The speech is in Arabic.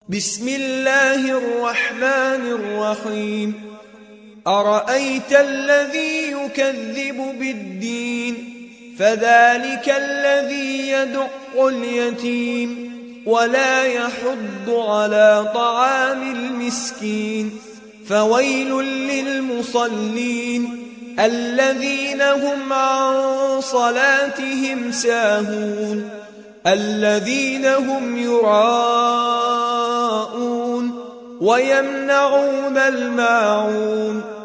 بسم الله الرحمن الرحيم أرأيت الذي يكذب بالدين فذلك الذي يدع اليتيم ولا يحض على طعام المسكين فويل للمصلين الذين هم عن صلاتهم ساهون الذين هم يراءون ويمنعون الماعون